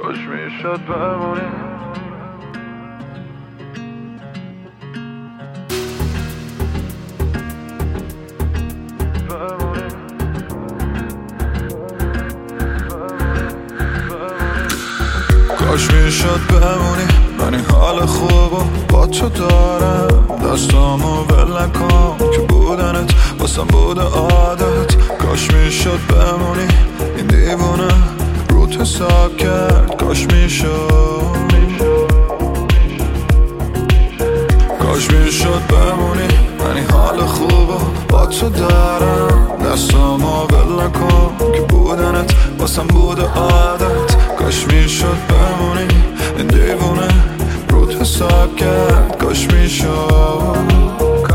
کاش میشد بمونی. کاش میشد بمونی، من این حال خوبو با تو دارم. دستامو ول نکن که بودنت واسم بوده عادت. کاش میشد بمونی، این دیوونه روت حساب کرد. کاش میشد، کاش میشد بمونی، من این حال خوبو با تو دارم. دستامو ول نکن که بودنت واسم بوده عادت. کاش میشد بمونی، این دیوونه روت حساب کرد. کاش میشد،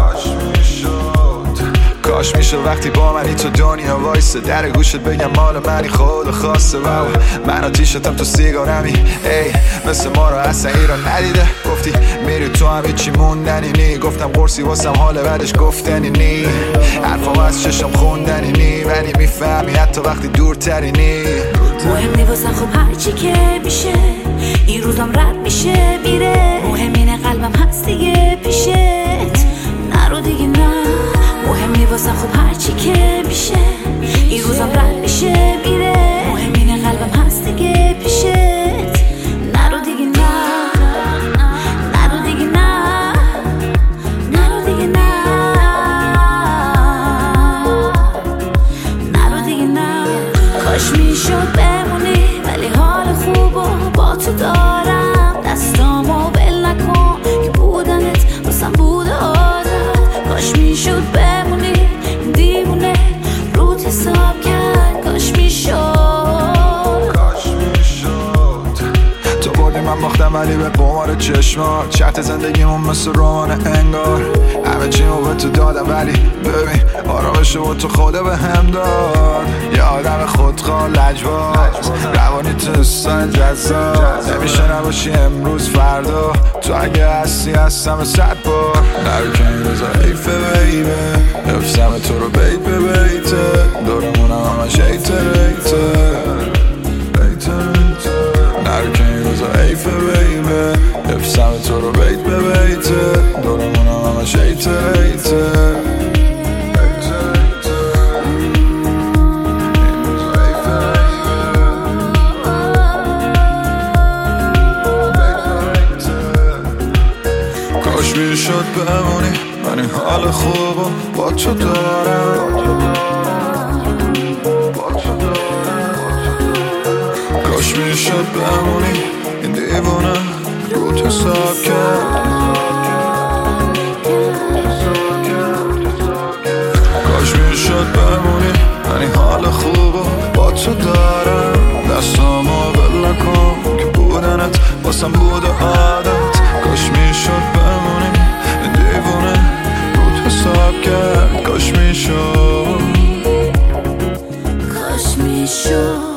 کاش میشد وقتی با منی تو دنیا وایسه. در گوشت بگم مال منی خود خواسته. واو من آتیشتم تو سیگارمی، ای مثل ما رو اصلا ایران ندیده. گفتی میری تو هم هیچی موندنی نی. گفتم قرصی واسم حال بعدش گفتنی نی. حرفام از چشم خوندنی نی، ولی میفهمی حتی وقتی دورتری نی. مهم نی واسم خب هرچی که میشه، این روزم رد میشه میره. مهم اینه قلبم هست دیگه پیشت، نرو دیگه نه. مهم نی واسم خب هرچی که میشه، این روزم رد میشه میره. مهم اینه قلبم هست دیگه پیشت، نرو دیگه نه. نرو دیگه نه، نرو دیگه نه، نرو دیگه نه. کاش میشد بمونی، ولی حال خوبو با تو دارم. دستامو ول نکن که بودنت واسم بوده عادت. کاش میشد بمونی، این دیوونه روت حساب کرد. کاش میشد، کاش میشد. تو بردی من باختم ولی به قمار چشمات. شرط زندگیمون مثل رمان انگار. همه چیمو به تو دادم ولی ببین آرامشو تو خدا به هم داد. یه آدم خودخواه لجباز، روانی تو استایل جذاب. نمیشه نباشی امروز فردا، تو اگه هستم 100 بار. نرو که این روزا حیفه بیبه، حفظم تو رو بیت به بیته. دورمونم همش ایتریته. نرو که این روزا حیفه بیبه، حفظم تو رو بیت به بیته. دورمونم همش ایتریته. کاش میشد بمونی، من این حال خوبو با تو دارم. کاش میشد بمونی، این دیوونه روت حساب کرد. کاش میشد بمونی، من این حال خوبو با تو دارم. دستامو ول نکن که بودنت واسم بوده عادت. کاش میشد بمونی، این دیوونه روت حساب کرد. کاش میشد، کاش میشد.